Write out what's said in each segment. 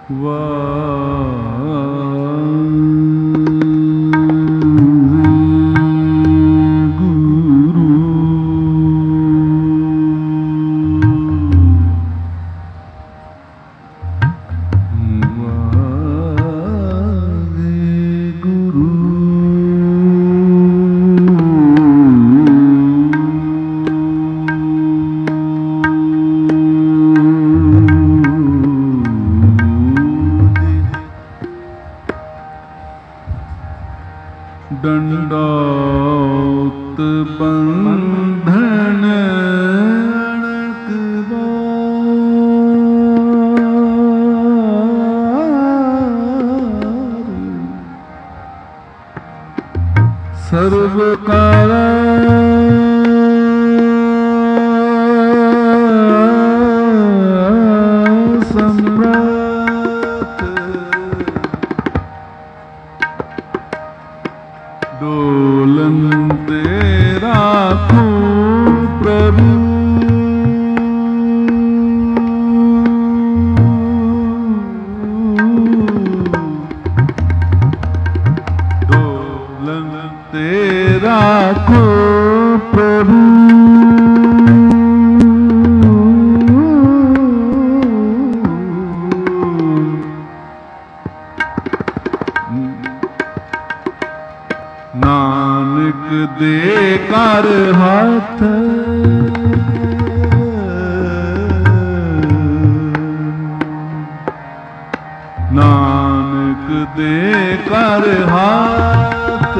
ਡੰਡੌਤ ਬੰਧਨ ਸਰਬ ਕਾਲ ਸਮਰਥ ਡੋਲਨ ਤੇ ਰਾਖੋ ਪ੍ਰਭੂ ਡੋਲਨ ਤੇ ਰਾਖੋ ਪ੍ਰਭੂ ਨਾਨਕ ਦੇ ਕਰ ਹੱਥ ਨਾਨਕ ਦੇ ਕਰ ਹੱਥ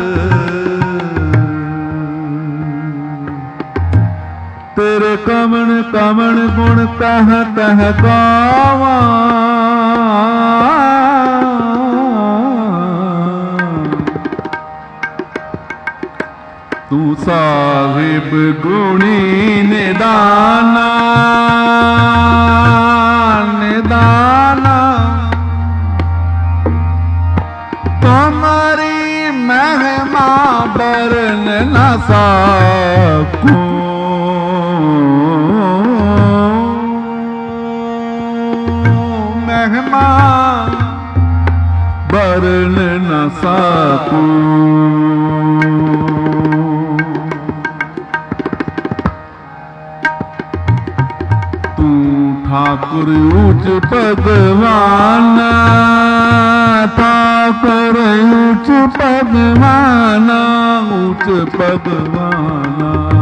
ਤੇਰੇ ਕਮਣ ਕਮਣ ਗੁਣ ਤਹ ਤਹ ਗਾਵਾਂ ਤੂੰ ਸਾਹਿਬ ਗੁਣੀ ਨਿਦਾਨਾ ਨਿਦਾਨਾ ਤੁਮਰੀ ਮਹਿਮਾ ਬਰਨ ਨ ਸਕੂੰ ਮਹਿਮਾ ਬਰਨ ਨ ਸਕੂੰ ठाकुर ऊंच भगवान ठाकुर ऊंच भगवान ऊंच भगवान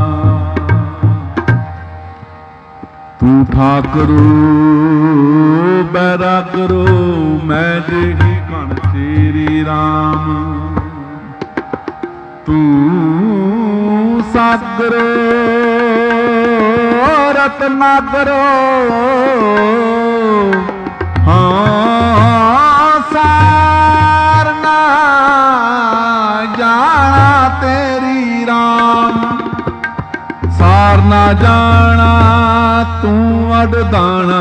तू ठाकुर बैरा करो मैं जेही कण श्री राम तू सागर रत्नाकरो हाँ सारना जाना तेरी राम सारना जाना तू अड दाना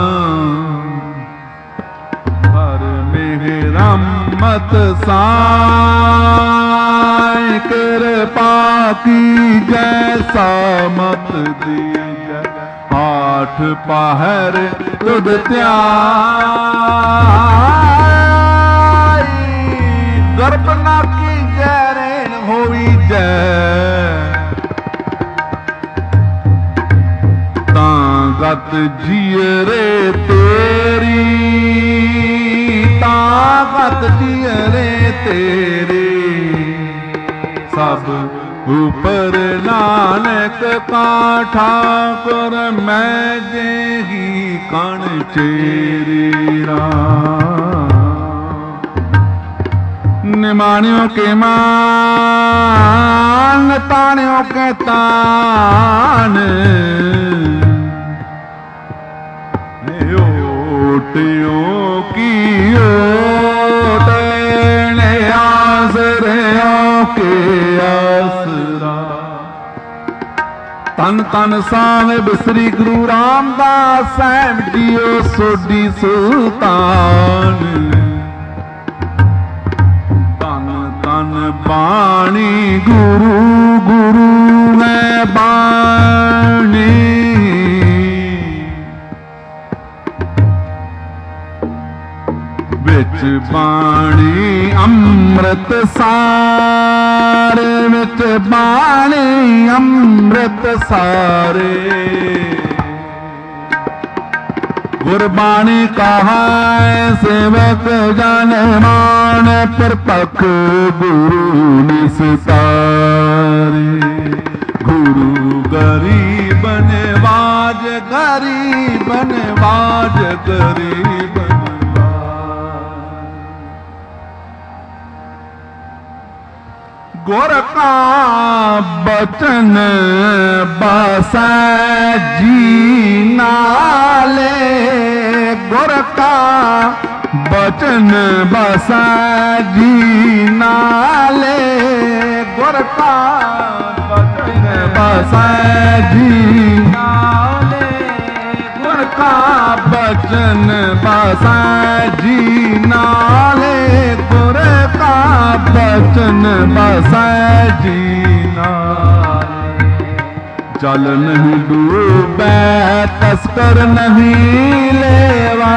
हर मेरे रहमत साई कृपा की जैसा मत दी आठ पहर तुद त्याई गर्भ ना की जैन होई जै तां गत जियरे तेरी तां गत जियरे तेरी सब ऊपर नानक का ठाकुर मैं जेही कण चेरी राम निमाणियों के मान ताणियों के तान ओटियों की ओट आसरियों के आसरा तन तन साहिब श्री गुरु रामदास साहिब जीओ सोडी सुल्तान तन तन बाणी गुरु गुरु है बाणी ਵਿੱਚ ਬਾਣੀ ਅੰਮ੍ਰਿਤ ਸਾਰ, ਵਿੱਚ ਬਾਣੀ ਅੰਮ੍ਰਿਤ ਸਾਰੇ। ਗੁਰਬਾਣੀ ਕਹਾਏ ਸੇਵਕ ਜਨ ਮਾਨ, ਪਰਪਖ ਗੁਰੂ ਨਿਸਤਾਰੇ। ਗੁਰੂ ਗਰੀਬ ਨਿਵਾਜ, ਗਰੀਬ ਨਿਵਾਜ, ਗਰੀਬ ਗੁਰ ਕਾ ਬਚਨ ਬਸੈ ਜੀ ਨਾਲੇ। ਗੁਰ ਕਾ ਬਚਨ ਬਸੈ ਜੀ ਨਾਲੇ। ਗੁਰ ਕਾ ਬਚਨ ਬਸੈ ਜੀ ਨਾਲੇ। ਗੁਰ ਕਾ ਬਚਨ ਬਸੈ ਜੀ ਨਾਲੇ। ਗੁਰ ਕਾ ਬਚਨ ਬਸੈ ਜੀ ਨਾਲੇ। ਜਲ ਨਹੀਂ ਡੂਬੈ ਤਸਕਰ ਨਹੀਂ ਲੇਵਾ।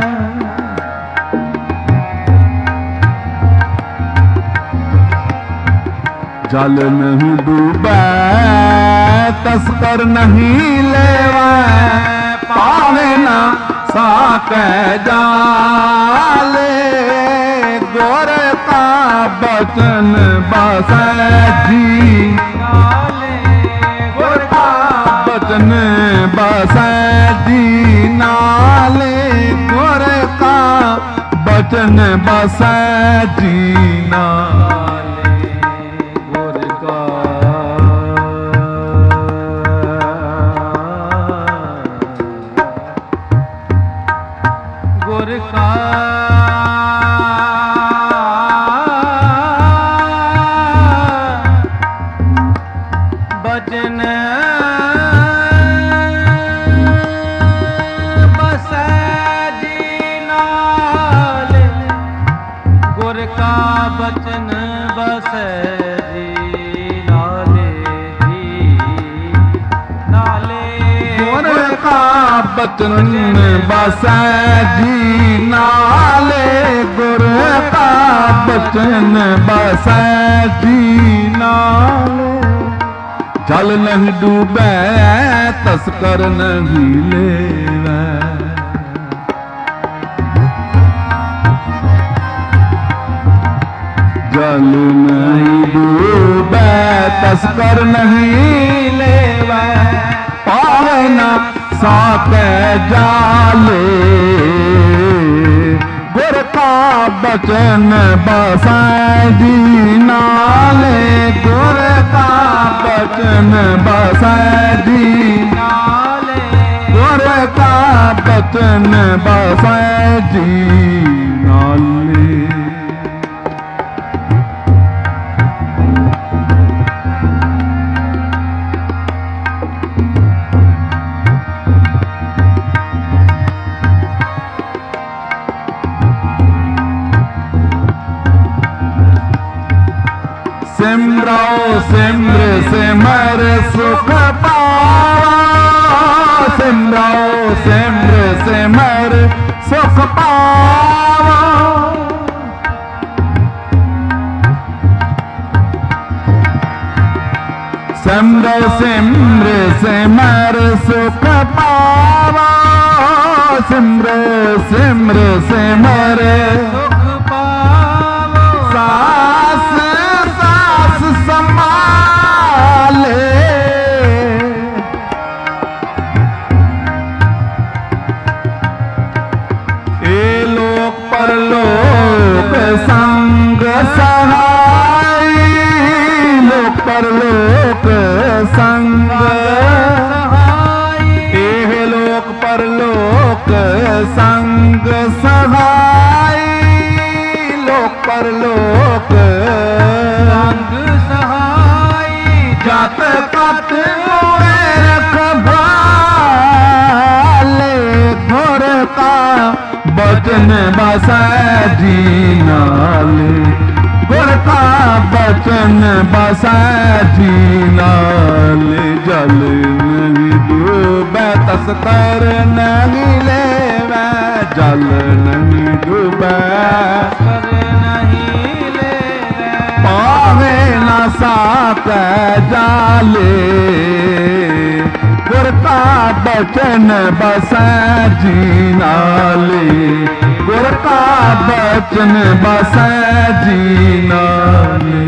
ਜਲ ਨਹੀਂ ਡੂਬੈ ਤਸਕਰ ਨਹੀਂ ਲੇਵਾ। ਪਾਵੇ ਨਾ ਸਾਕੈ ਜਾਲੇ। ਗੁਰ ਕਾ ਬਚਨ ਬਸੈ ਜੀ ਨਾਲੇ। ਗੁਰ ਕਾ ਬਚਨ ਬਸੈ ਜੀ ਨਾਲੇ। ਗੁਰ ਕਾ ਬਚਨ ਬਸੈ ਜੀ ਨਾਲੇ। ਗੁਰ ਕਾ ਗੁਰ ਕਾ ਬਚਨ ਬਸੈ ਜੀ ਨਾਲੇ। ਗੁਰ ਕਾ ਬਚਨ ਬਸੈ ਜੀ ਨਾਲੇ ਜੀ ਨਾਲੇ। ਗੁਰ ਕਾ ਬਚਨ ਬਸੈ ਜੀ ਨਾਲੇ। ਗੁਰ ਕਾ ਬਚਨ ਬਸੈ ਜੀ ਨਾਲੇ। ਜਲ ਨਹੀਂ ਡੂਬੈ ਤਸਕਰ ਨਹੀਂ ਲੇਵੈ। ਜਲ ਨਹੀਂ ਡੂਬੈ ਤਸਕਰ ਨਹੀਂ ਲੇਵੈ। ਪਾਵੈ ਨਾ ਸਾਕੈ ਜਾਲੇ। ਗੁਰ ਕਾ ਬਚਨ ਬਸੈ ਜੀ ਨਾਲੇ। ਗੁਰ ਕਾ ਬਚਨ ਬਸੈ ਜੀ ਨਾਲੇ। ਗੁਰ ਕਾ ਬਚਨ ਬਸੈ ਜੀ ਨਾਲੇ। ਸਿਮਰੋ ਸਿਮਰ ਸਿਮਰ ਸੁਖ ਪਾਵਾ। ਸਿਮਰੋ ਸਿਮਰ ਸਿਮਰ ਸੁਖ ਪਾਵਾ। ਸਿਮਰੋ ਸਿਮਰ ਸਿਮਰ ਸੁਖ ਪਾਵਾ। ਸਿਮਰੋ ਸਿਮਰ ਸਿਮਰ ਸੁਖ ਪਾਵਾ। ਸਾਸ ਸਾਸ ਸੰਭਾਲੇ। ਏ ਲੋਕ ਪਰਲੋਕ ਸੰਗ ਸਹਾਈ। ਲੋਕ ਪਰਲੋਕ ਸੰਗ ਸਹਾਈ। ਇਹ ਲੋਕ ਪਰਲੋਕ ਸੰਗ ਸਹਾਈ। ਲੋਕ ਪਰਲੋਕ ਸੰਗ ਸਹਾਈ। ਜਤ ਕਤ ਮੋਰੇ ਰਖਵਾਲੇ। ਗੁਰ ਕਾ ਬਚਨ ਬਸੈ ਜੀ ਨਾਲੇ। ਗੁਰ ਕਾ ਬਚਨ ਬਸੈ ਜੀ ਨਾਲੇ। ਜਲ ਨਹੀਂ ਡੂਬੈ ਤਸਕਰ ਨਹੀਂ ਲੇਵੈ। जल नहीं डूबे, नहीं ले पावे न साकै जाले, गुर का बचन बसै जी नाले, गुर का बचन बसै जी नाले।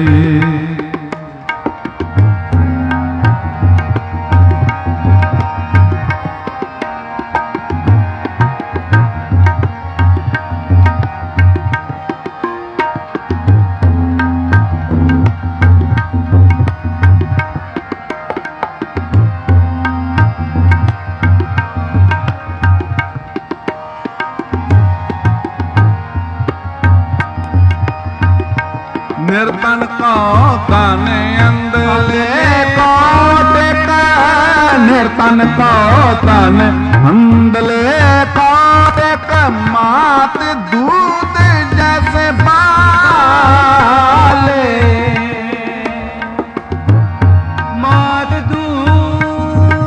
निर्तन को तन अंदले कोट का, निर्तन को तन अंदले कोट का, मात दूध जैसे बाले, मात दूध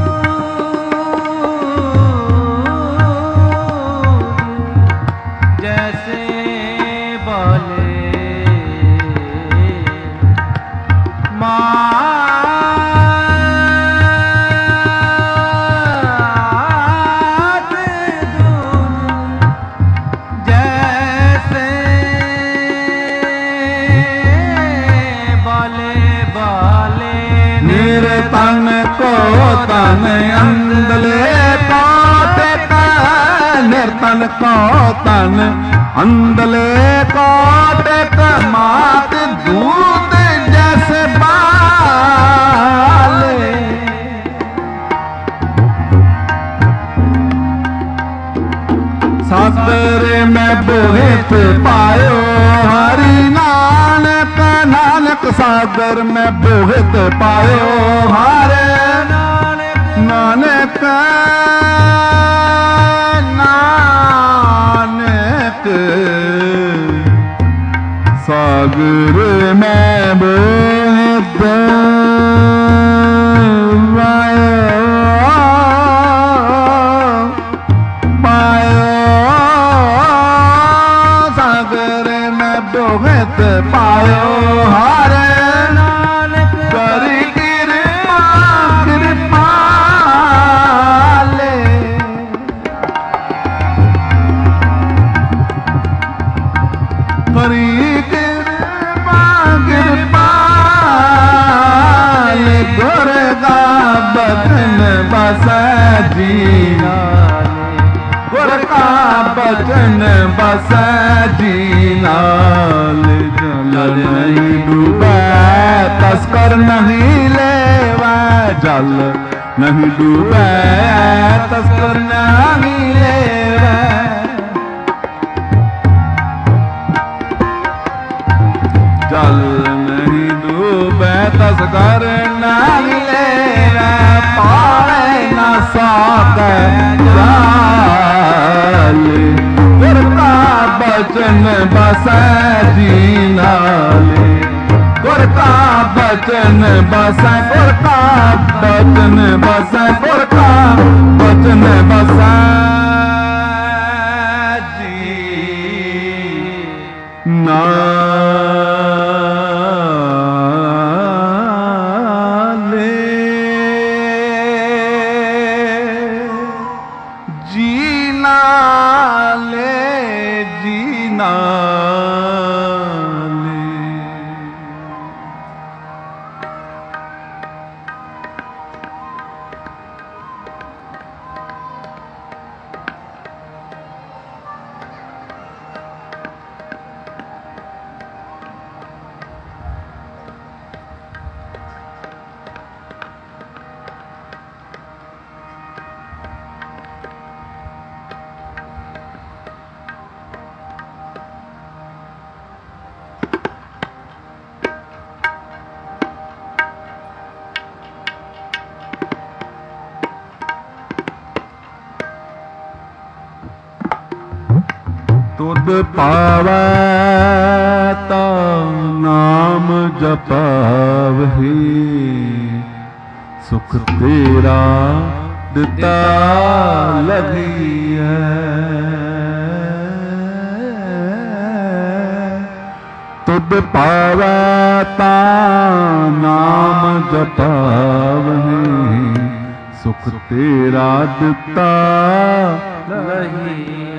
जैसे बाले, मात दूध जैसे बाले बाले, निर्तन को तन अंदले कोट का, निर्तन को तन अंदले कोट का, मात दूध जैसे बाले, सागर में बोहित पायो हरि नानक, नानक सागर में बोहित पायो हरे नानक, नानक सागर में बोहित बोहित पायो हरे नानक, करी कृपा कृपाले, करी कृपा कृपाले, गुर का बचन बसै जी नाले, गुर का बचन बसै जी नाले। जल नहीं डूबे तस्कर नहीं लेवा, जल नहीं डूबे तस्कर नहीं लेवा, जल नहीं डूबे तस्कर नहीं लेवा, पावे न साकै जाले, गुर का बचन बसै जी नाले, गुर का बचन बसै, गुर का बचन बसै, गुर का बचन बसै जी नाले, जी नाले, जी नाले। तुद पावै ता नाम जपावहि, सुख तेरा दिता लगी है। ਤੁਧ ਪਾਵੈ ਤਾਂ ਨਾਮ ਜਪਾਵਹਿ ਸੁਖ ਤੇਰਾ ਦਿੱਤਾ ਲਹੀ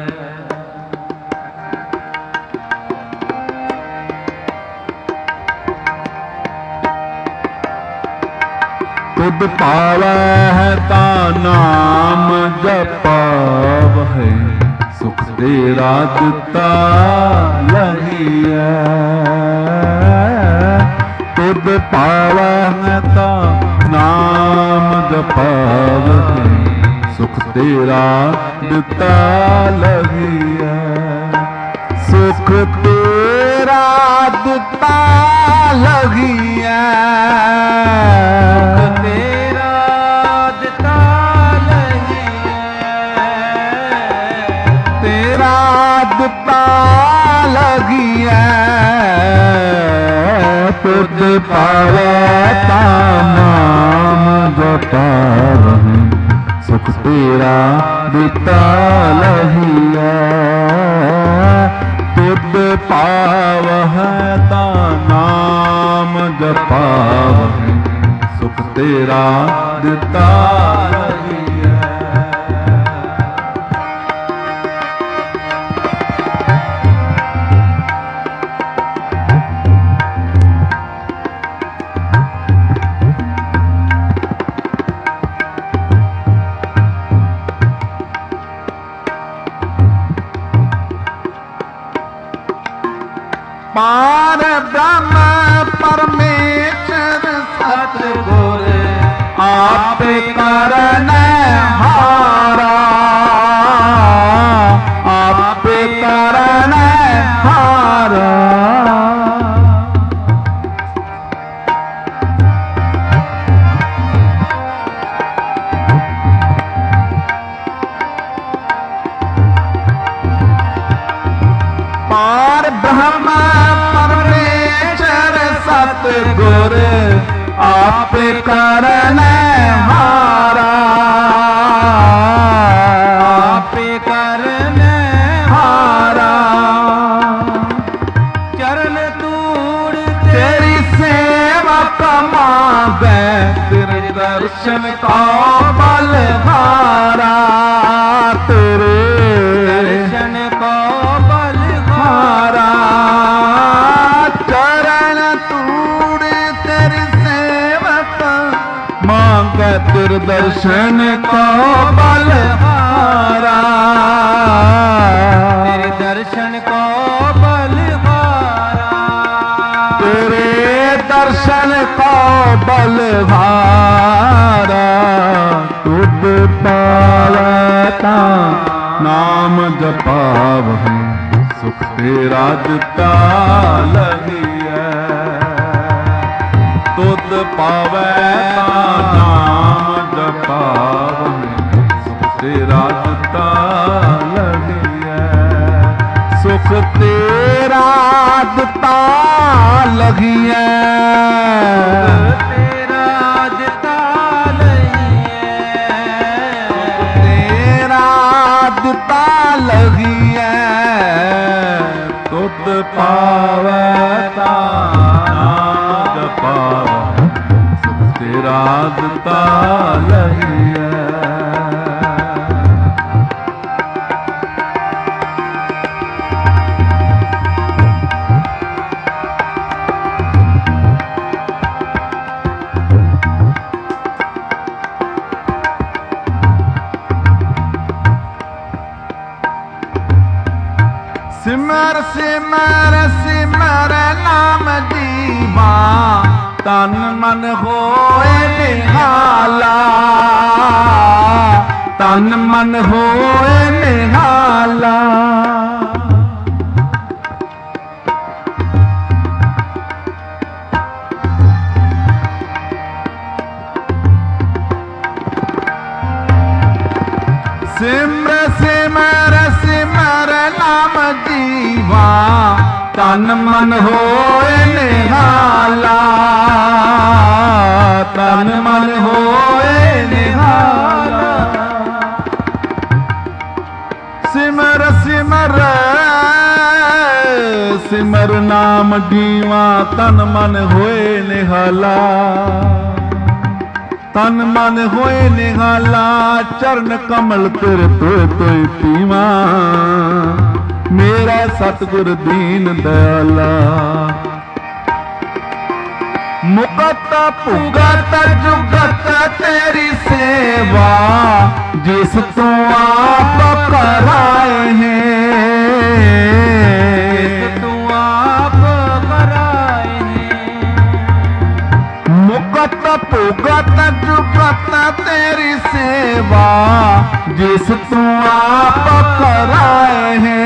ਤੁਧ ਪਾਵੈ ਤਾਂ ਨਾਮ ਜਪਾਵਹਿ ਸੁਖ ਤੇਰਾ ਦਿੱਤਾ ਲਹੀਐ ਤੁਧ ਪਾਵੈ ਤਾਂ ਨਾਮ ਜਪਾਵਹਿ ਸੁਖ ਤੇਰਾ ਦਿੱਤਾ ਲਹੀਐ ਸੁਖ ਤੇਰਾ ਦਿੱਤਾ ਲਹੀਐ ਤੁਧ ਪਾਵੈ ਤਾਂ ਨਾਮ ਜਪਾਵਹਿ ਸੁਖ ਤੇਰਾ ਦਿੱਤਾ ਲਹੀਐ ਤੁਧ ਪਾਵਹਿ ਤਾਂ ਨਾਮ ਜਪਾਵਹਿ ਸੁਖ ਤੇਰਾ ਦਿੱਤਾ ਲਹੀਐ ਪਾਰ ਬ੍ਰਹਮ ਪਰਮੇਸ਼ਰ ਸਤਿਗੁਰ ਆਪੇ ਕਰਨੈ ਹਾਰਾ ਆਪੇ ਕਰਨੈ ਹਾਰਾ ਪਾਰ ਬ੍ਰਹਮ ਸਤਿਗੁਰ ਆਪੇ ਕਰਨੈ ਹਾਰਾ ਆਪੇ ਕਰਨੈ ਹਾਰਾ ਚਰਨ ਧੂੜ ਤੇਰੀ ਸੇਵਾ ਕਮਾਵੈ ਤੇਰੇ ਦਰਸ਼ਨ ਕੋ ਬਲਹਾਰਾ ਤੇਰੇ ਦਰਸ਼ਨ ਕੋ ਬਲਹਾਰਾ ਤੇਰੇ ਦਰਸ਼ਨ ਕੋ ਬਲਹਾਰਾ ਤੇਰੇ ਦਰਸ਼ਨ ਕੋ ਬਲਹਾਰਾ ਤੇਰੇ ਦਰਸ਼ਨ ਕੋ ਬਲਹਾਰਾ ਤੁਧ ਪਾਵੈ ਤਾਂ ਨਾਮ ਜਪਾਵਹਿ ਸੁਖ ਤੇਰਾ ਦਿੱਤਾ ਲਹੀਐ ਤੁਧ ਪਾਵੈ ਤਾਂ ਨਾਮ ਜਪਾਵਹਿ ਸੁਖ ਤੇਰਾ ਦਿੱਤਾ ਲਹੀਐ ਸੁਖ ਤੇਰਾ ਦਿੱਤਾ ਲਹੀਐ ਤੇਰਾ ਦਿੱਤਾ ਲਹੀਐ ਤੇਰਾ ਦਿੱਤਾ ਲਹੀਐ ਤੁਧ ਪਾਵੈ ਤਾਂ ਨਾਮ ਜਪਾਵਹਿ ਸੁਖ ਤੇਰਾ ਦਿੱਤਾ ਲਹੀਐ ਸਿਮਰ ਸਿਮਰ ਸਿਮਰ ਨਾਮ ਜੀਵਾ ਤਨ ਮਨ ਹੋਏ ਨਿਹਾਲਾ ਤਨ ਮਨ ਹੋਏ ਨਿਹਾਲਾ ਸਿਮਰ ਸਿਮਰ ਸਿਮਰ ਨਾਮ ਜੀਵਾ ਤਨ ਮਨ ਹੋਏ ਨਿਹਾਲਾ ਤਨ ਮਨ ਹੋਏ ਨਿਹਾਲਾ ਸਿਮਰ ਸਿਮਰ ਸਿਮਰ ਨਾਮ ਜੀਵਾ ਤਨ ਮਨ ਹੋਏ ਨਿਹਾਲਾ ਤਨ ਮਨ ਹੋਏ ਨਿਹਾਲਾ ਚਰਨ ਕਮਲ ਤੇਰੇ ਤੋਏ ਤੋਏ ਪੀਵਾ ਮੇਰਾ ਸਤਿਗੁਰ ਦੀਨ ਦਇਆਲਾ ਮੁਕਤ ਭੁਗਤ ਜੁਗਤ ਤੇਰੀ ਸੇਵਾ ਜਿਸ ਤੂੰ ਆਪ ਕਰਾਏ ਹੈ ਜਿਸ ਤੂੰ ਆਪ ਕਰਾਏ ਹੈ ਮੁਕਤ ਭੁਗਤ ਜੁਗਤ ਤੇਰੀ ਸੇਵਾ ਜਿਸ ਤੂੰ ਆਪ ਕਰਾਏ ਹੈ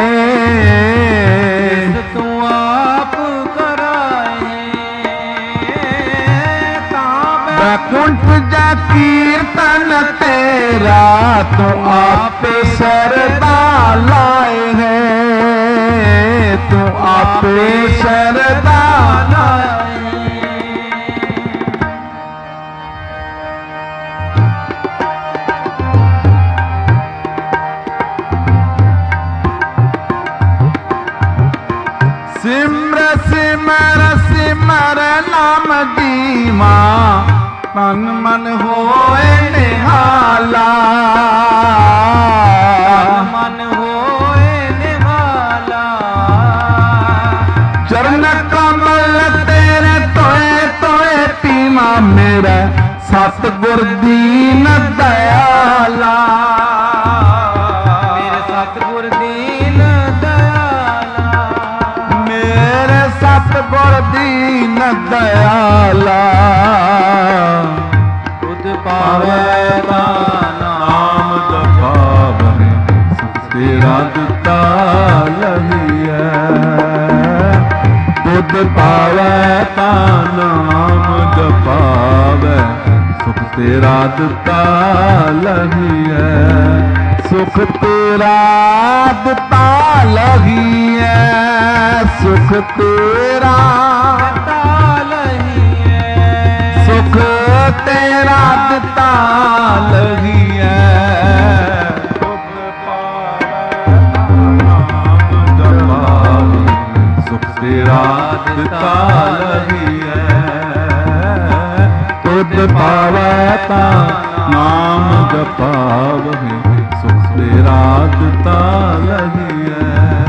ਜਿਸ ਤੂੰ ਆਪ बैकुंठ जा कीर्तन तेरा तो आपे शरदा लाए है तो आपे शरदा लाए सिमर सिमर सिमर नाम दीवा तन मन होए निहाला तन मन होए निहाला चरण कमल तेरे तोए तोए पीवा मेरा सतगुर दीन दयाला मेरे सतगुर दीन दयाला मेरे सतगुर दीन दयाला पावे ता नाम जपावे तेरा दिता लहिए बुद्ध पावे ता नाम जपावे सुख तेरा दिता लहिए सुख तेरा दिता लहिए सुख तेरा सुख तेरा दिता लगिए सुख तेरा दिता लगिए तुद पावे ता नाम जपावहि सुख तेरा दिता लगिए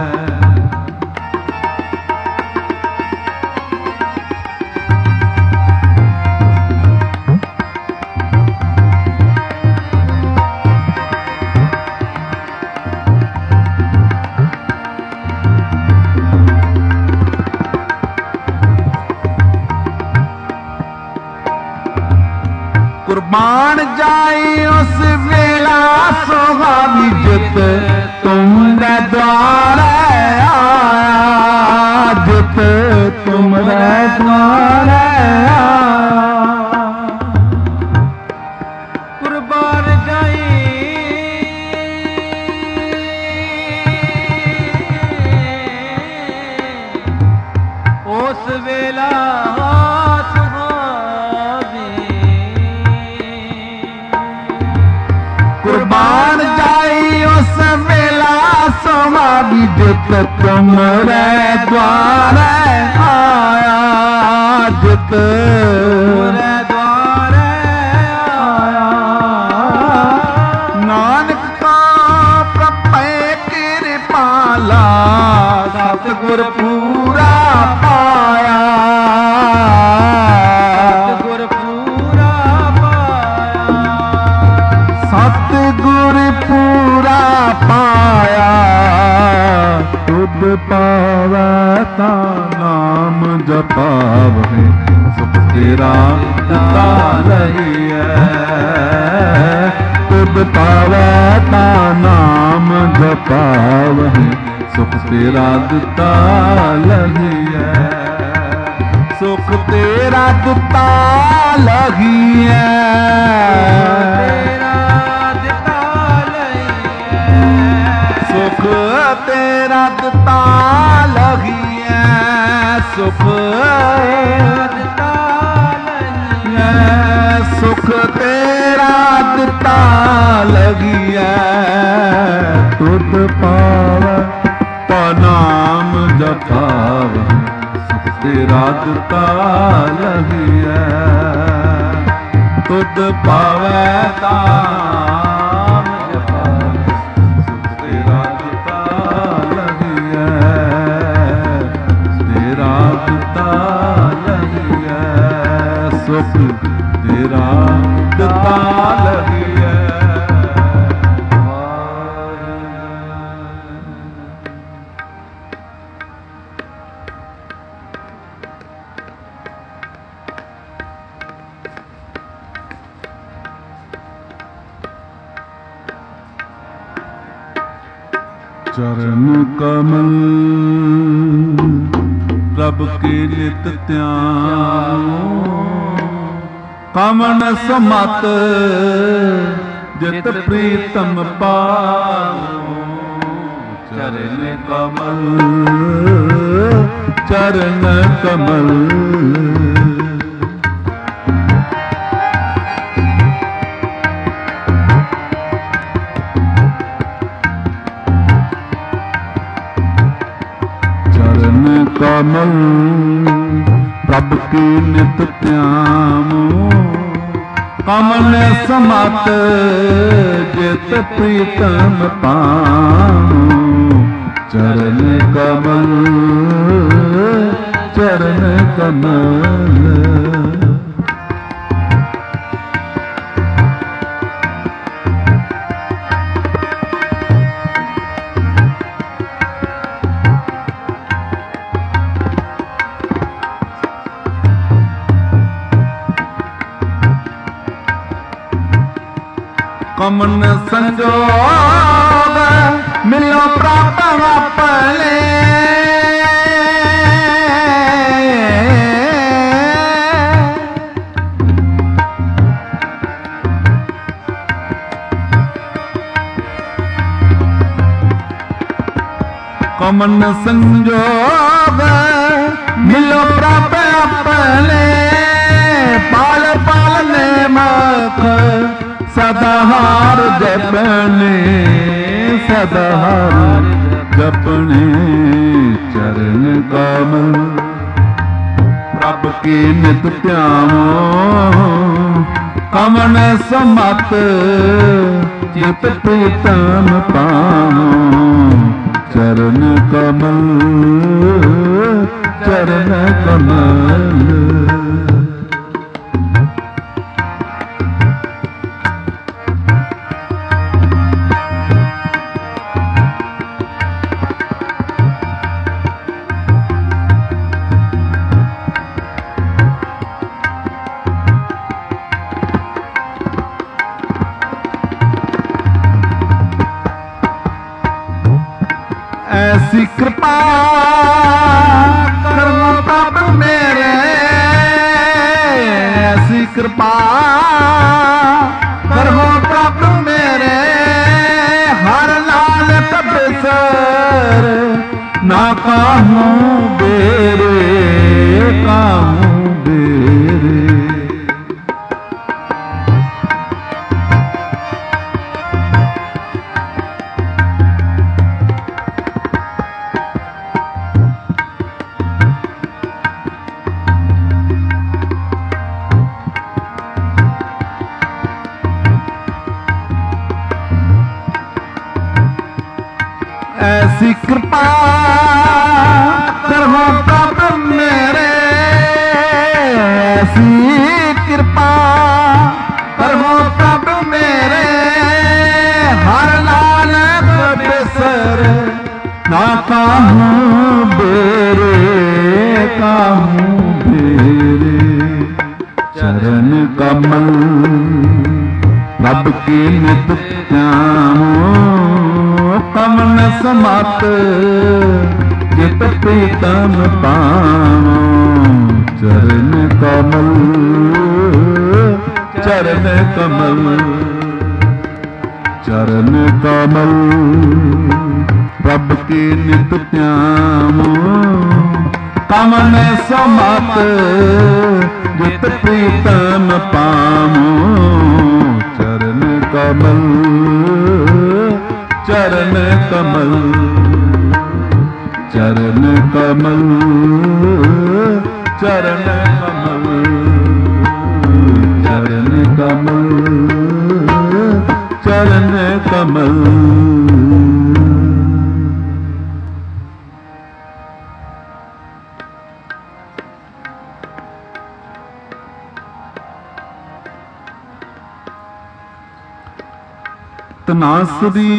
कुर्बान जाई उस वेला सुहावी जित तुमरे द्वारे आया जित तुमरे द्वारे आया कुर्बान जाई उस वेला कुर्बान जाई उस वेला समाधि जित तुमरे द्वारे आया जित तुमरे द्वारे आया नानक का प्रपै कृपाला सतगुर पूरा पाया सतगुर पूरा पाया सतगुर पूरा पाया तुद पावै ता नाम जपावहि सुख तेरा दिता लहिए तुद पावै ता नाम जपावहि सुख तेरा दिता लहिए सुख तेरा दिता लहिए सुख तेरा दिता लगिए सुख दिता लगिए सुख तेरा दिता लगिए तुद पाव तो नाम जप ਜਪਾਵ ਸੁਖ ਤੇਰਾ ਦਿੱਤਾ ਲਹੀਐ ਤੁਧ ਪਾਵੈ ਤਾਮ ਜਪਾਵ ਸੁਖ ਤੇਰਾ ਦਿੱਤਾ ਲਹੀਐ ਤੇਰਾ ਦਿੱਤਾ ਲਹੀਐ ਸੁਖ ਤੇਰਾ ਦਿੱਤਾ ਲਹੀਐ चरण कमल प्रभ के नित त्यानो कमन समत जित प्रीतम पानो चरण कमल चरण कमल कमल प्रभ की नित त्यामो कमल समत जित प्रीतम पामो चरण कमल चरण कमल कमन संजोग मिलो प्राप्त अपने कमन संजोग मिलो प्राप्त अपने पाल पालने मख सदाहार जपने सदाहार जपने चरण कमल प्रभ की नित त्यामो कमन समत जित प्रीतम पामो चरण कमल चरण कमल ऐसी कृपा करो प्रभ मेरे ऐसी कृपा करो प्रभ मेरे हर लाल कबीर ना काहूँ बेरे काहूँ बेरे ऐसी कृपा करो प्रभ मेरे ऐसी कृपा करो प्रभ मेरे हर लाल बिसर ना काहूँ बेरे काहूँ बेरे चरण कमल प्रभ की नित त्यामो कमन समत जित प्रीतम पामो चरण कमल चरण कमल चरण कमल प्रभ की नित त्यामो कमन समत जित प्रीतम पामो चरण कमल चरण कमल चरण कमल चरण कमल चरण कमल चरण कमल। ਤਨਾਸਰੀ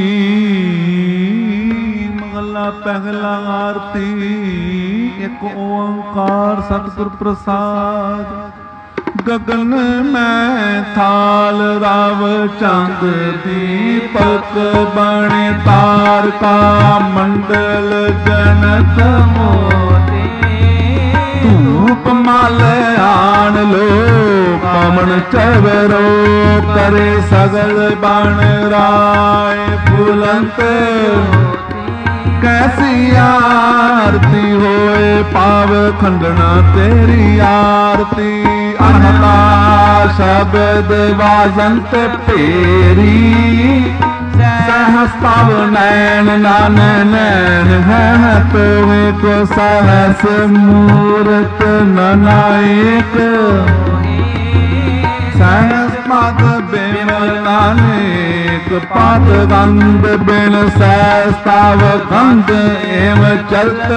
ਮਹਲਾ ਪਹਿਲਾ ਆਰਤੀ। ਇੱਕ ਓੰਕਾਰ ਸਤਿਗੁਰ ਪ੍ਰਸਾਦ। ਗਗਨ ਮੈਂ ਥਾਲ ਰਵ ਚੰਦ ਦੀਪਕ ਬਣੇ ਤਾਰਕਾ ਮੰਡਲ ਜਨਤ ਮੋਤੀ। ਧੂਪ ਮਲ ਆਣ ਲੋ ਪਵਨ ਚਵਰੋ करे सगल बन राय फुलंत। कैसी आरती होए पाव खंडना तेरी आरती। अनहता शब्द वाजंत फेरी सहस्ताव नैन नान नैन है तोहे को सहस मूरत ननायक। सहस पद बिमल नानक पद गंध बिन सहस्ताव गंध एव चलत।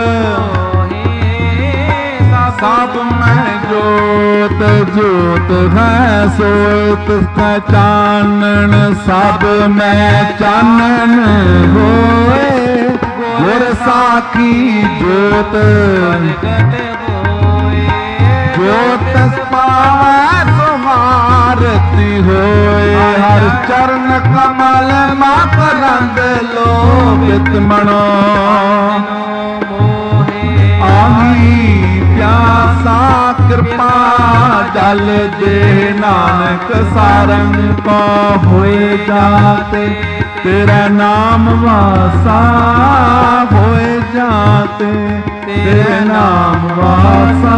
सब में जोत जोत है सोत है चानन। सब में चानन होए गुर साखी जोत। जोत पावै सुहारती होए हर चरण कमल मकरंद लोभित मनो। आही प्यासा कृपा जल दे नानक सारंग को होए जाते। तेरा नाम वासा होए जाते। तेरे नाम वासा।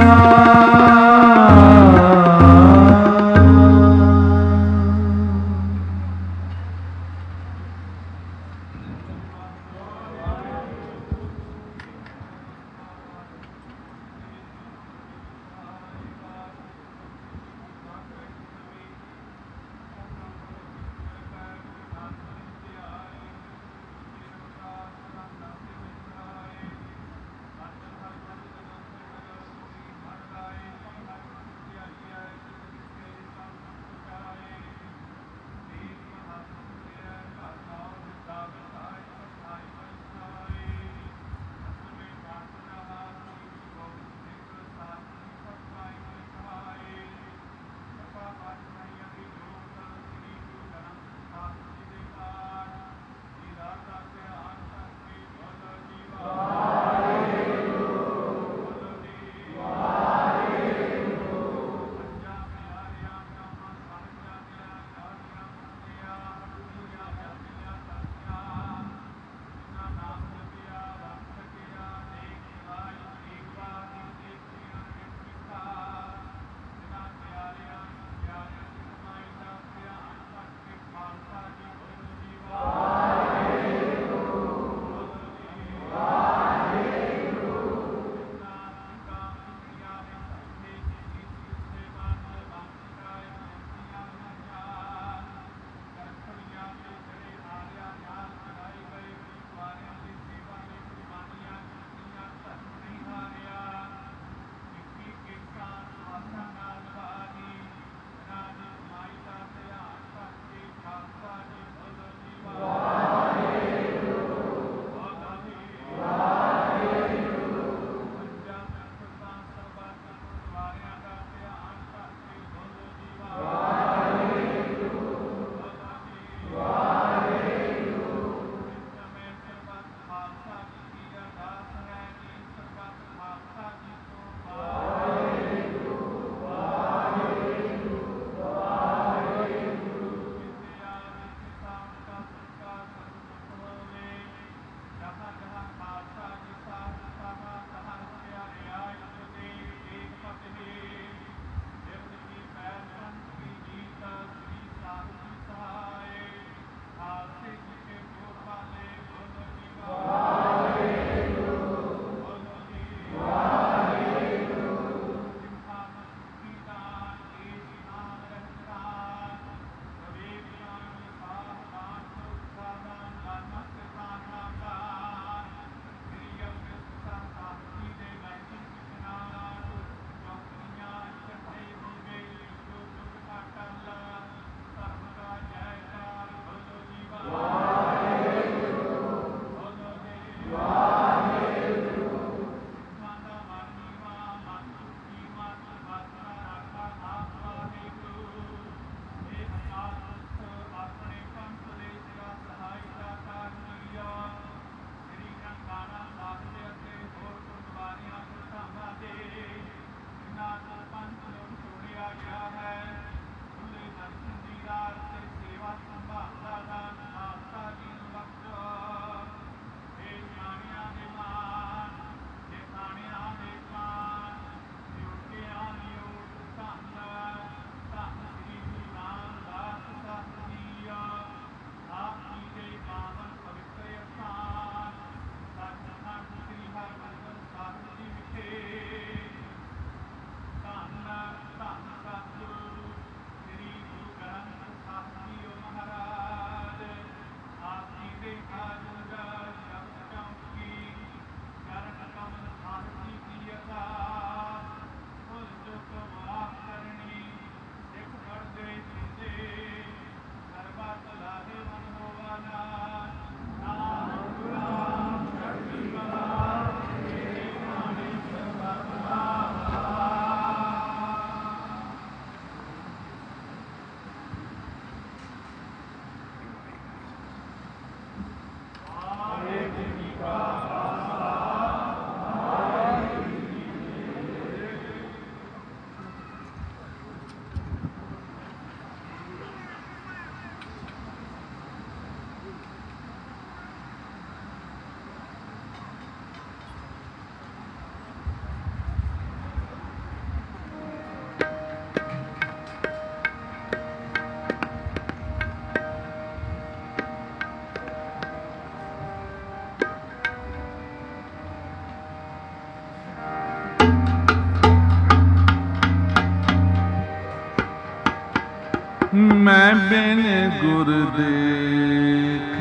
ਗੁਰ ਦੇਖ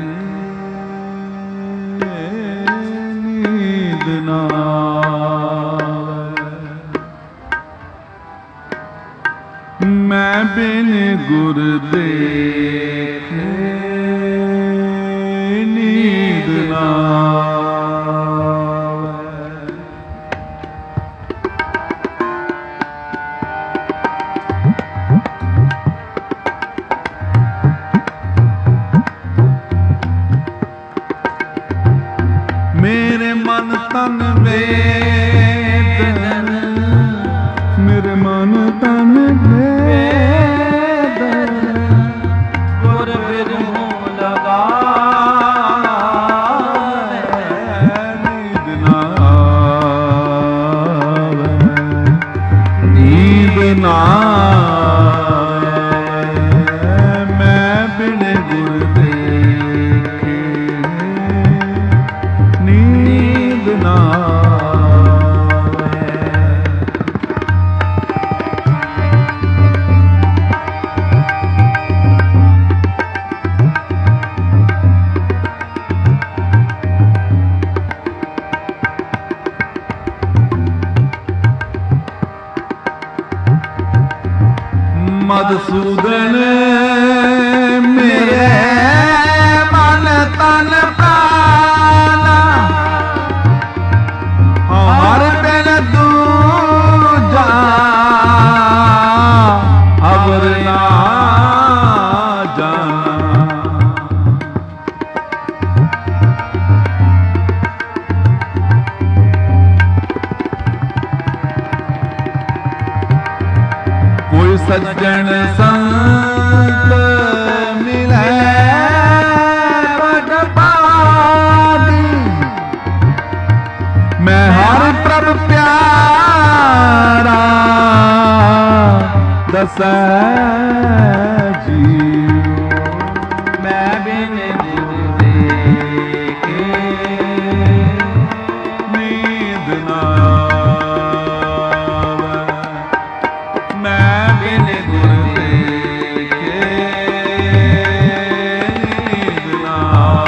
ਨੀਂਦ ਨਾ ਆਵੇ। ਮੈਂ ਬਿਨ ਗੁਰ ਦੇਖ ਨੀਂਦ ਨਾ ਮੇਰੇ ਮਨ ਤਨ ਵੇਦਨ, ਮੇਰੇ ਮਨ ਤਨ ਵੇਦਨ ਗੁਰ ਬਿਰਹੂ ਲਗਾਵੇ। ਨੀਂਦ ਨਾ ਆਵੇ, ਨੀਂਦ ਨਾ ਆਵੇ। ਮੈਂ ਬਿਨ ਗੁਰ ਦੇਖੇ ਨੀਂਦ ਨਾ ਮਧੂਸੂਦਨ ਮੇਰੇ ਮਨ ਤਨ ਪ੍ਰਾਨ ਹਰ ਬਿਨ ਦੂਜਾ ਅਵਰ ਨਾ ਜਾਣਾ। ਕੋਈ ਸੱਜਣ ਸੰਤ ਮਿਲੇ ਵਡ ਪਾਦੀ, ਮੈਂ ਹਰ ਪ੍ਰਭ ਪਿਆਰਾ ਦਸੈ ਜੀਉ। ਮੈਂ ਬਿਨ ਗੁਰ ਦੇਖੇ ਨੀਂਦ ਨਾ ਆਵੇ। ਮੈਂ ਬਿਨ ਗੁਰ ਦੇਖੇ ਨੀਂਦ ਨਾ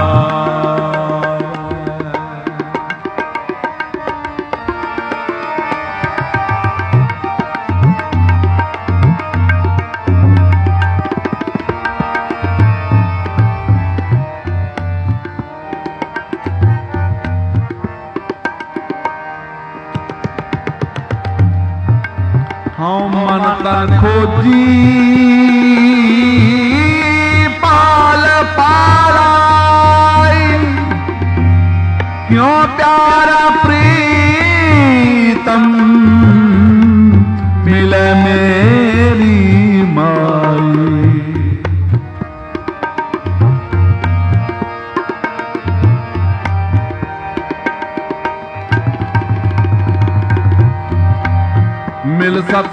ਹਉ ਮਨ ਤਨ ਖੋਜੀ ਪਾਲ ਪਾਰਾਈ, ਕਿਉ ਪਿਆਰਾ ਪ੍ਰੀਤਮ ਮਿਲੇ ਮੇਰੀ ਮਾਈ। ਮਿਲ ਸਤ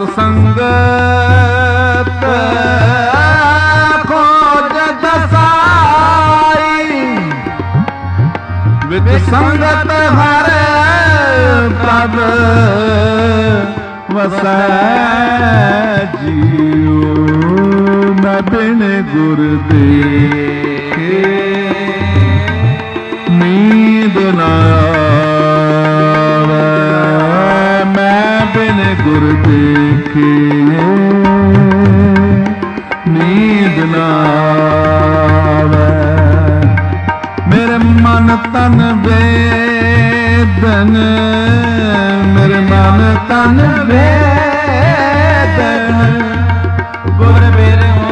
ਸੰਗਤ ਖੋਜ ਦਸਾਈ, ਵਿੱਚ ਸੰਗਤ ਹਰ ਪ੍ਰਭ ਵਸੈ ਜੀਉ। ਮੈਂ ਬਿਨ ਗੁਰ ਦੇਖੇ ਨੀਂਦ ਨਾ ਆਵੇ। ਮੈਂ ਬਿਨ ਗੁਰ ਦੇਖੇ ਨੀਂਦ ਨਾ ਆਵੇ। ਮੇਰੇ ਮਨ ਤਨ ਵੇਦਨ, ਮੇਰੇ ਮਨ ਤਨ ਵੇਦਨ ਗੁਰ ਬਿਰਹੂ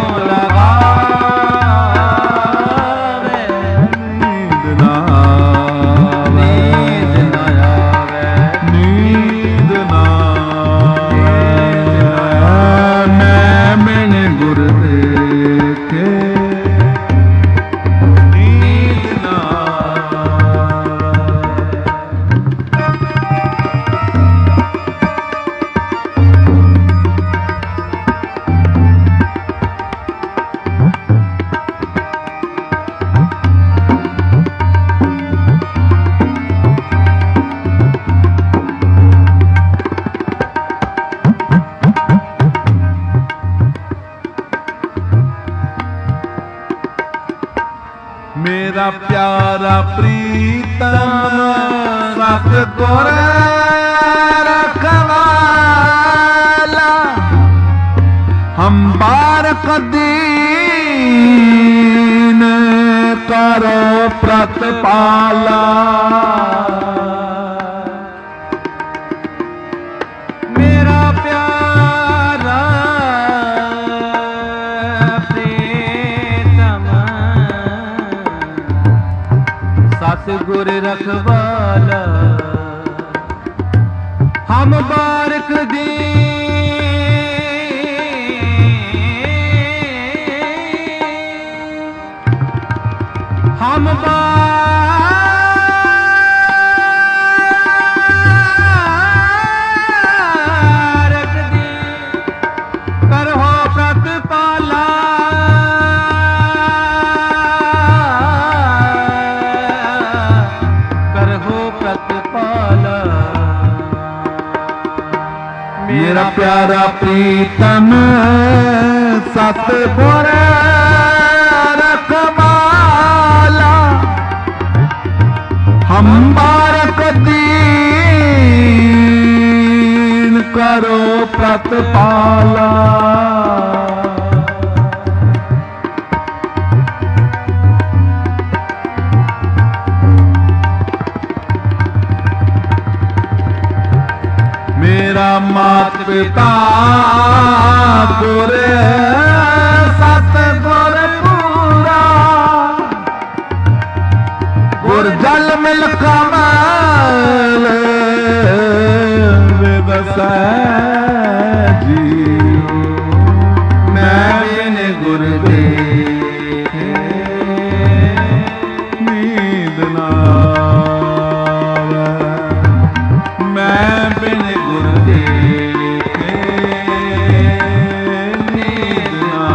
ਲਗਾਵੇ। ਨੀਂਦ ਨਾ ਆਵੇ, ਨੀਂਦ ਨਾ ਆਵੇ। ਨੀਂਦ ਨਾ ਆਵੇ। ਮੈਂ ਬਿਨ ਗੁਰ ਦੇਖੇ ਨੀਂਦ ਨਾ ਆਵੇ। प्यारा प्रीतम सतगुर रखवाला हम बारक दीन करो प्रतिपाला मेरा प्यारा प्रीतम सतगुर रखवाला हम बारक हम बारक दी करहो प्रतिपाला करहो प्रतिपाला मेरा प्यारा प्रीतम सतगुर रखवाला हम बारक दीन करो प्रतिपाला मेरा मात पिता गुर सतगुर पूरा गुर जल मिल कमल विदसै जीओ मैं बिन गुर देखे नींद ना आवे। मैं बिन गुर देखे नींद ना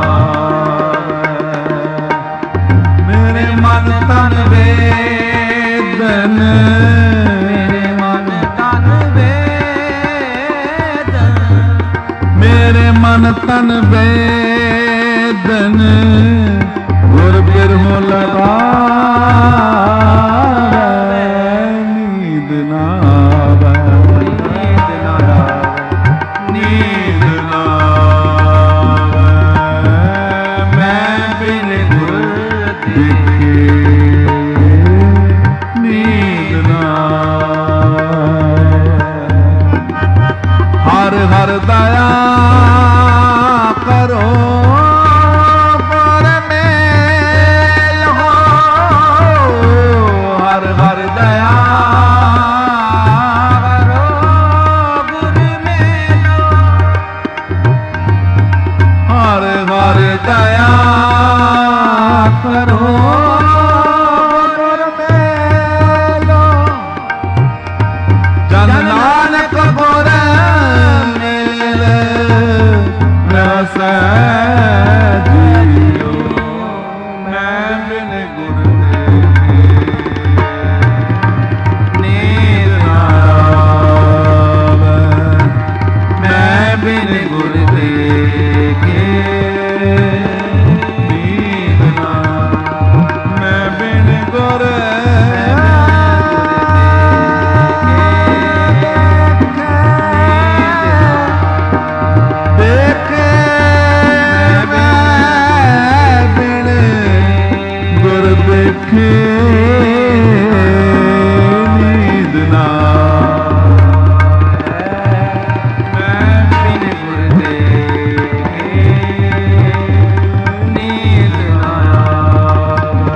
आवे। मेरे मन तन वेदन मेरे मन तन वेदन मेरे मन तन वेदन गुर बिरहो लगावे नींद ना आवे। नींद ना आवे नींद ना आवे। मैं बिन गुर देखे नींद ना आवे। हर हर दया करो गुर मेल हो। हर हर दया करो गुर मेलो हर हर दया करो गुर मेलो। जन नानक गुर मेल रसै जीओ मैं बिन गुर देखे नींद ना आवे। मैं बिन गुर देखे नींद ना मैं बिन गुर देखे मैं बिन गुर देखे नींद ना मैं बिन गुर देखे नींद ना आवे।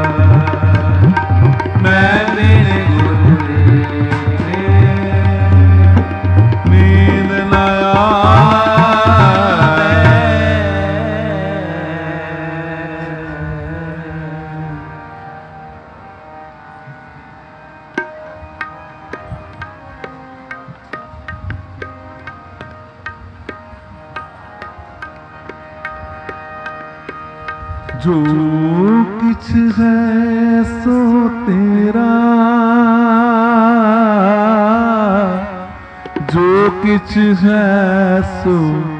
मैं बिन गुर देखे नींद ना जो किछ है सो तेरा जो किछ है सो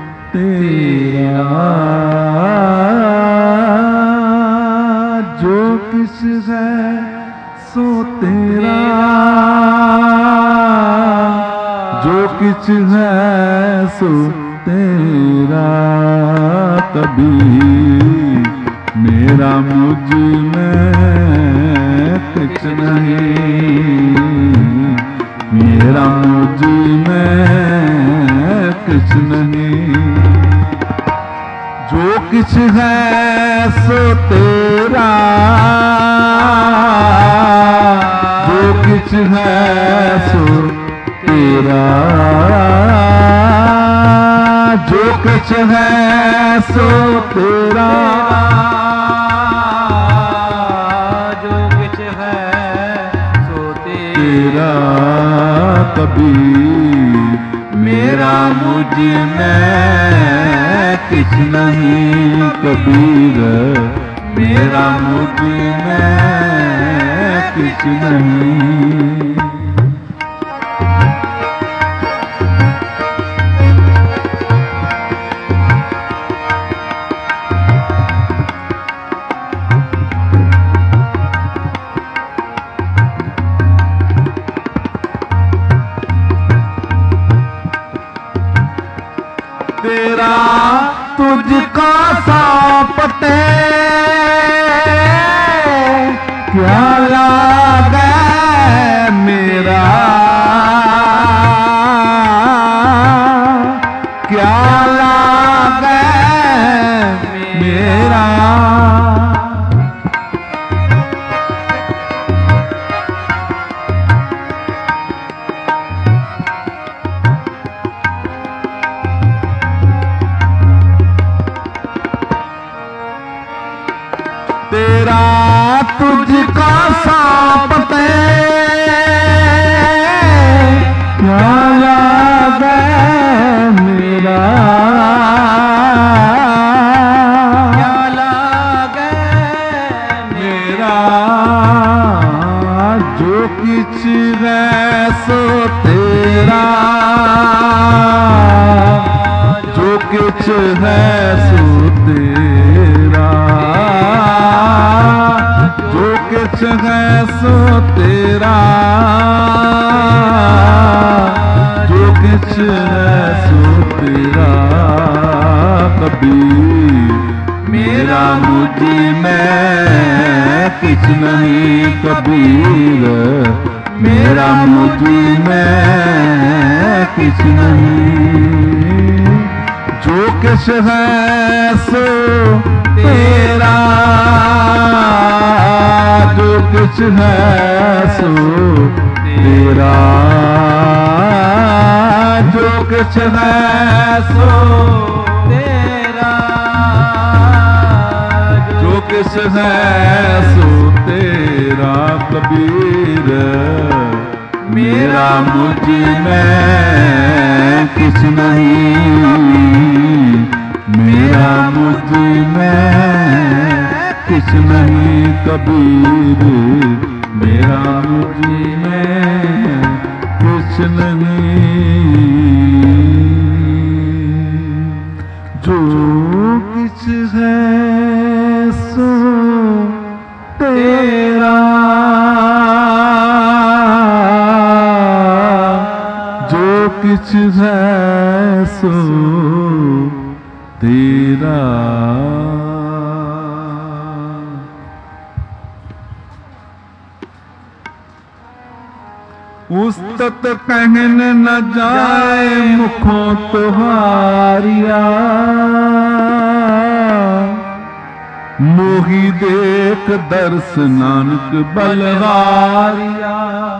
तेरा जो किछ है किछ है सो तेरा कबीर, मेरा मुझ में कुछ नहीं, मेरा मुझ में कुछ नहीं। जो किछ है सो तेरा, जो किछ है सो तेरा, जो कुछ है सो तेरा, जो कुछ है सो तेरा कबीर, मेरा मुझ में किछ नहीं कबीर, मेरा मुझ में किछ नहीं। तेरा तुझको सौंपते क्या लागे मेरा, क्या लागे मेरा। तेरा तुझको सौंपते क्या लागे मेरा, क्या लागे मेरा। जो किछ है सो तेरा, जो किछ है सो तेरा, जो किछ है सो तेरा, जो किछ है सो तेरा कबीर, मेरा मुझ में किछ नहीं कबीर, मेरा मुझ में किछ नहीं। जो किछ है सो तेरा, जो कुछ है सो तेरा, जो कुछ है सो तेरा, जो कुछ है सो तेरा कबीर, मेरा मुझ में किछ नहीं, मेरा मुझ में किछ नहीं कबीर, मेरा मुझ में कुछ नहीं। जो किछ है सो तेरा, जो किछ है सो तेरा। उस्तत कहन न जाए मुखों तुहारिया, मोही देख दर्श नानक बलवारिया।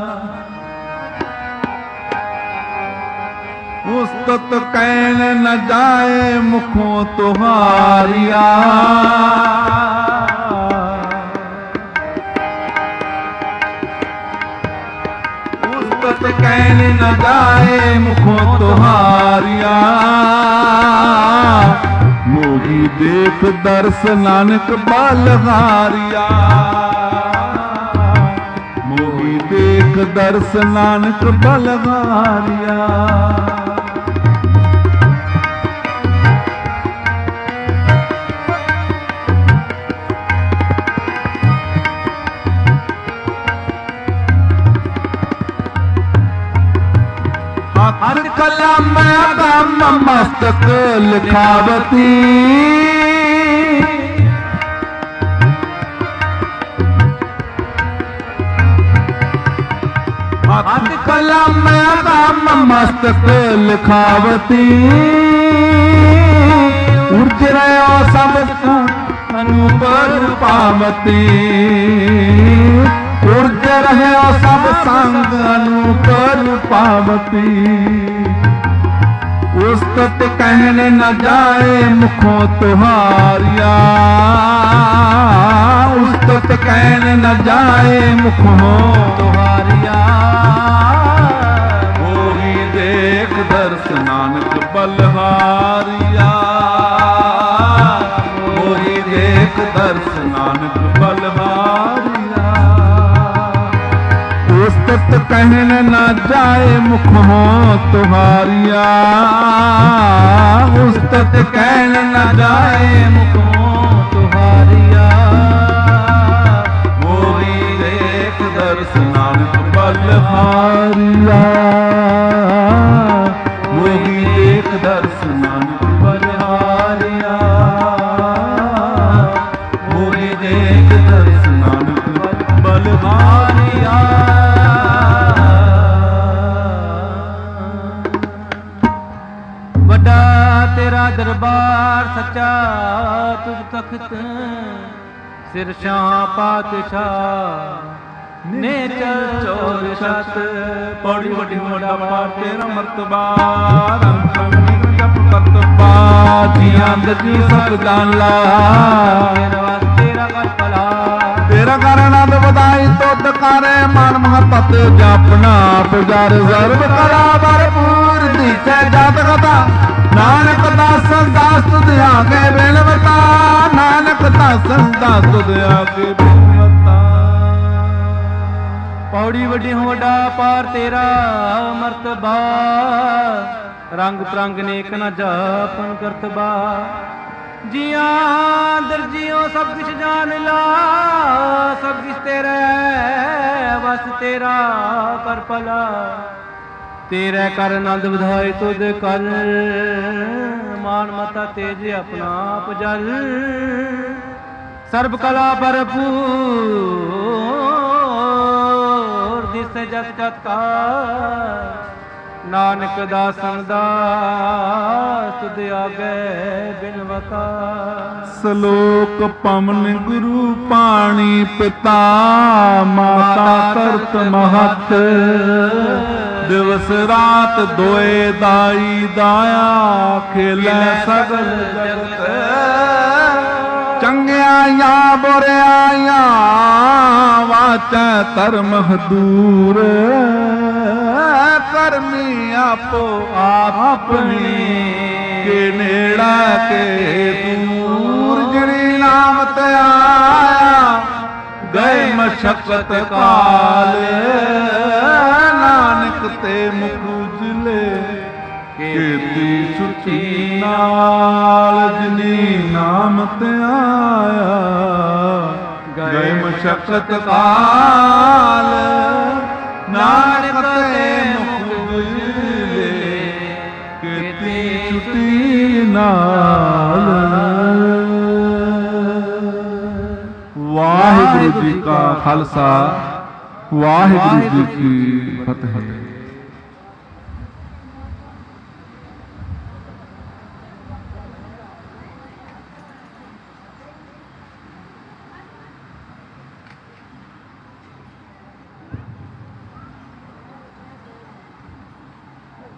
उस्तत कहन न जाए मुखों तुहारिया, कहन न जाए मुखों तुहारिया, मोही देख दर्श नानक बलहारिया, मोही देख दर्श नानक बलहारिया। ਹੱਥ ਕਲਮ ਅਗਮ ਮਸਤਕ ਲਿਖਾਵਤੀ ਹੱਥ ਕਲਮ ਅਗਮ ਮਸਤਕ ਲਿਖਾਵਤੀ ਉਰਜ ਰਿਓ ਸਭ ਅਨੂਪ ਰੂਪਾਵਤੀ ਉਰਜ ਰਹਿਓ ਸਭ ਸੰਗ ਅਨੂਪ ਰੂਪਾਵਤੀ ਉਸਤਤ ਕਹਿਣ ਨ ਜਾਏ ਮੁਖੋਂ ਤੁਹਾਰਿਆ ਉਸਤਤ ਕਹਿਣ ਨ ਜਾਏ ਮੁਖੋਂ ਤੁਹਾਰਿਆ ਉਹੀ ਦੇਖ ਦਰਸ ਨਾਨਕ ਬਲਹਾਰਿਆ ਉਹੀ ਦੇਖ ਦਰਸ ਨਾਨਕ ਬਲਹਾਰਿਆ ਉਸਤਤ ਕਹਿਣ ਨ ਜਾਏ ਮੁਖੋਂ ਤੁਹਾਰਿਆ ਉਸਤਤ ਕਹਿਣ ਨ ਜਾਏ ਮੁਖੋਂ ਤੁਹਾਰਿਆ ਉਹੀ ਦੇਖ ਦਰਸ ਨਾਨਕ ਬਲਹਾਰਿਆ ਉਹੀ ਦੇਖ ਦਰਸ ਨਾਨਕ ਬਲਹਾਰਿਆ ਉਹੀ ਦੇਖ ਦਰਸ ਨਾਨਕ ਬਲਹਾਰਿਆ ਵੱਡਾ ਤੇਰਾ ਦਰਬਾਰ ਸੱਚਾ ਤੁਝ ਤਖਤ ਸਿਰ ਸ਼ਾਹ ਪਾਤਸ਼ਾਹ ਨੇਚਰ ਚੋਰ ਛਤ ਪੌੜੀ ਵੱਡੀ ਮੋਢਾ ਪਾਰ ਤੇਰਾ ਮਰਤਬਾ ਰੰਗ ਸੰਗੀ ਜਪ ਕਰਤਬਾ ਜੀਆਂ ਦਜੀ ਸਭ ਜਾਣ ਲਾ ਤੇਰਾ ਕਰ ਭਲਾ ਤੇਰਾ ਕਰ ਆਨੰਦ ਵਧਾਈ ਤੁਧ ਕਰੇ ਮਨ ਮਹਤਤ ਜਪਨਾ ਪੁਜਾਰ ਸਰਬ ਕਲਾ ਭਰਪੂਰ ਦੀਸੈ ਜਤ ਕਥਾ ਨਾਨਕ ਦਾਸਨ ਦਾਸ ਤੁਧ ਆਗੇ ਬਿਨਵਤਾ ਨਾਨਕ ਦਾਸਨ ਦਾਸ ਤੁਧ ਆਗੇ ਬਿਨਵਤਾ ਪੌੜੀ ਵੱਡੀ ਹੋਡਾ ਪਾਰ ਤੇਰਾ ਮਰਤਬਾ ਰੰਗ ਤਰੰਗ ਨੇਕ ਨ ਜਾਪਨ ਕਰਤਬਾ ਜੀਆਂ ਦਰਜੀਓ ਸਭ ਕੁਛ ਜਾਣ ਲਾ ਸਭ ਕੁਛ ਤੇਰਾ ਵਸ ਤੇਰਾ ਕਰ ਭਲਾ ਤੇਰੇ ਕਰ ਆਨੰਦ ਵਧਾਏ ਤੁਧ ਕਰ ਮਾਨ ਮਤਾ ਤੇਜ ਆਪਣਾ ਆਪ ਜਲ ਸਰਬ ਕਲਾ ਭਰਪੂਰ ਦਿਸੇ ਜਤ ਜਤ ਕਾ ਨਾਨਕ ਦਾਸਨ ਦਾਸ ਤੁਧ ਆਗੇ ਬਿਨਵਤਾ ਸ਼ਲੋਕ ਪਵਨ ਗੁਰੂ ਪਾਣੀ ਪਿਤਾ ਮਾਤਾ ਕਰਤ ਮਹਤ ਦਿਵਸ ਰਾਤ ਦੋਏ ਦਾਈ ਦਾਇਆ ਖੇਲੇ ਸਗਲ ਜਗਤ ਚੰਗਿਆਈਆਂ ਬੁਰਿਆਈਆਂ ਵਾਚੈ ਧਰਮ ਹਦੂਰ ਕਰਮੀ ਆਪੋ ਆਪਣੀ ਕੇ ਨੇੜਾ ਕੇ ਦੂਰ ਜਿਨੀ ਨਾਮ ਤੇ ਆਇਆ ਗਏ ਮਸ਼ਕਤ ਕਾਲ ਨਾਨਕ ਤੇ ਮੁਖ ਉਜਲੇ ਕੀਤੀ ਛੁੱਟੀ ਨਾਲ ਜਿਨੀ ਨਾਮ ਤੇ ਆਇਆ ਗਏ ਮਸ਼ਕਤ ਕਾਲ ਨਾਨਕ ਤੇ ਮੁਖ ਉਜਲੇ ਕੀਤੀ ਛੁੱਟੀ ਨਾਲ। ਵਾਹਿਗੁਰੂ ਜੀ ਕਾ ਖਾਲਸਾ ਵਾਹਿਗੁਰੂ ਜੀ ਕੀ ਫਤਿਹ।